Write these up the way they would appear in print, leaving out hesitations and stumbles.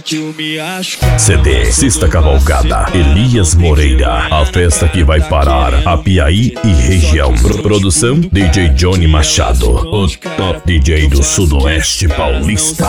partiu me acho. CD Sexta Cavalgada, Elias Moreira. A festa que vai parar a Piaí e região. Produção DJ Johnny Machado, o top DJ do Sudoeste Paulista.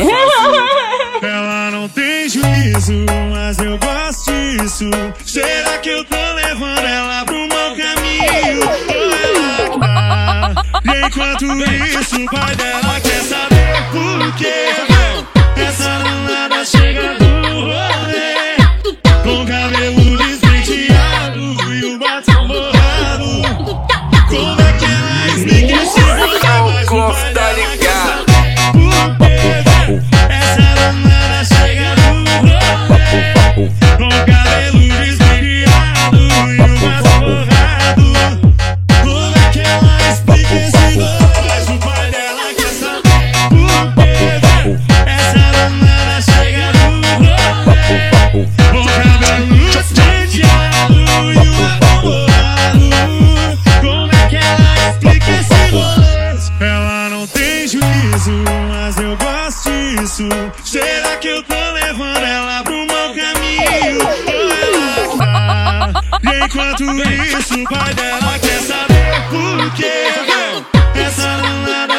Ela não tem juízo, mas eu gosto disso. Será que eu tô levando ela pro mau caminho? Ou ela tá? E enquanto isso o pai dela quer saber por quê. Essa danada chega do rolê com cabelo despenteado e o batom borrado. Como é que ela explica esse rolê? Mas o pai dela quer saber por quê. Essa danada chega do rolê com cabelo despenteado e o batom borrado. Como é que ela explica esse rolê? Mas o pai dela quer saber por quê. Essa danada chega do rolê com cabelo despenteado e o batom borrado. Como é que ela explica esse rolê? Ela não tem juízo, mas eu gosto disso. Será que eu tô levando ela pro mau caminho? Ou ela tá? E enquanto isso o pai dela quer saber por quê. Essa danada